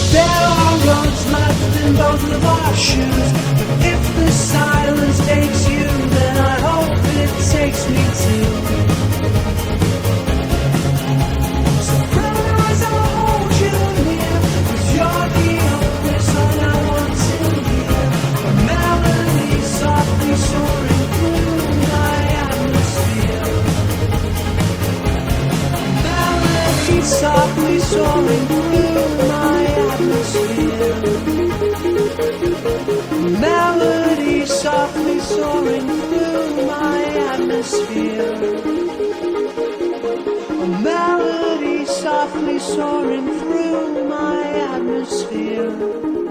There are roads left in both of our shoes, but if the silence takes you, then I hope it takes me too. So promise I'll hold you near, 'cause you're the only song I want to hear. A melody softly soaring through my atmosphere. A melody softly soaring through my atmosphere. Melody softly soaring through my atmosphere. A melody softly soaring through my atmosphere.